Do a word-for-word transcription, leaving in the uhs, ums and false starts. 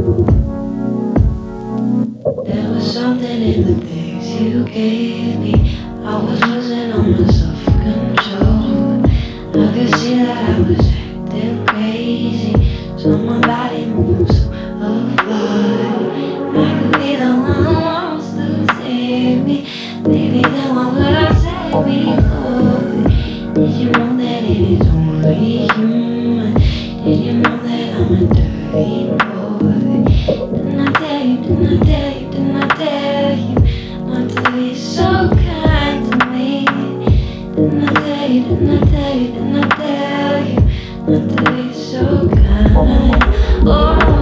There was something in the things you gave me. I was losing all my self-control. I could see that I was acting crazy. So my body moves so apart. I could be the one who wants to save me. Maybe then what would I say before? Did you know that it is only human? Did you know that I'm a dirty boy? Didn't I tell you, didn't I tell you, didn't I tell you not to be so kind to me? Didn't I tell you, didn't I tell you, didn't I tell you not to be so kind? Oh.